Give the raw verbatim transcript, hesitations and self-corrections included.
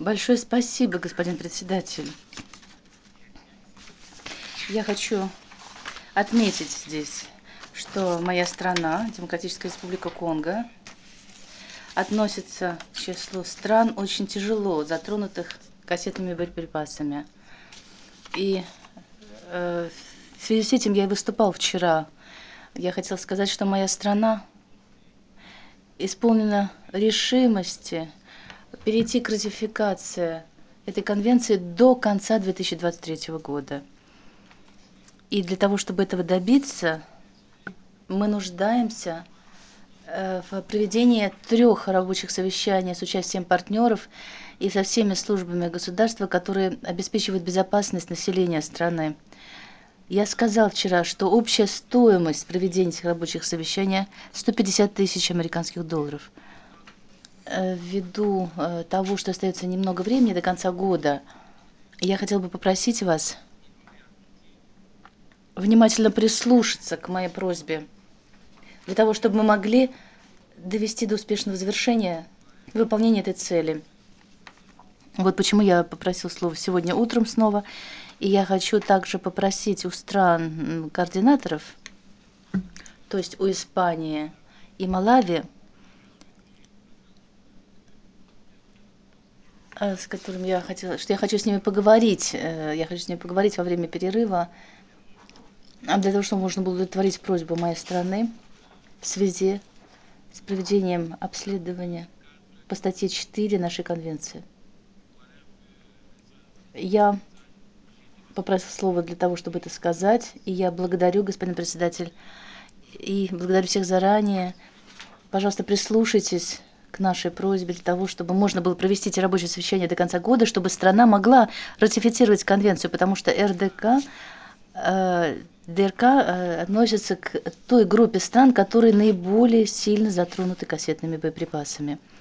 Большое спасибо, господин председатель. Я хочу отметить здесь, что моя страна, Демократическая Республика Конго, относится к числу стран, очень тяжело затронутых кассетными боеприпасами. И э, в связи с этим я и выступал вчера. Я хотела сказать, что моя страна исполнена решимости перейти к ратификации этой конвенции до конца две тысячи двадцать третьего года. И для того, чтобы этого добиться, мы нуждаемся в проведении трех рабочих совещаний с участием партнеров и со всеми службами государства, которые обеспечивают безопасность населения страны. Я сказал вчера, что общая стоимость проведения этих рабочих совещаний сто пятьдесят тысяч американских долларов. Ввиду того, что остается немного времени до конца года, я хотел бы попросить вас внимательно прислушаться к моей просьбе, для того, чтобы мы могли довести до успешного завершения выполнение этой цели. Вот почему я попросил слово сегодня утром снова. И я хочу также попросить у стран координаторов, то есть у Испании и Малави, с которыми я хотела, что я хочу с ними поговорить, я хочу с ними поговорить во время перерыва, для того, чтобы можно было удовлетворить просьбу моей страны в связи с проведением обследования по статье четыре нашей конвенции. Я попросил слово для того, чтобы это сказать, и я благодарю, господин председатель, и благодарю всех заранее. Пожалуйста, прислушайтесь к нашей просьбе для того, чтобы можно было провести эти рабочие совещания до конца года, чтобы страна могла ратифицировать конвенцию, потому что РДК, э, ДРК э, относится к той группе стран, которые наиболее сильно затронуты кассетными боеприпасами.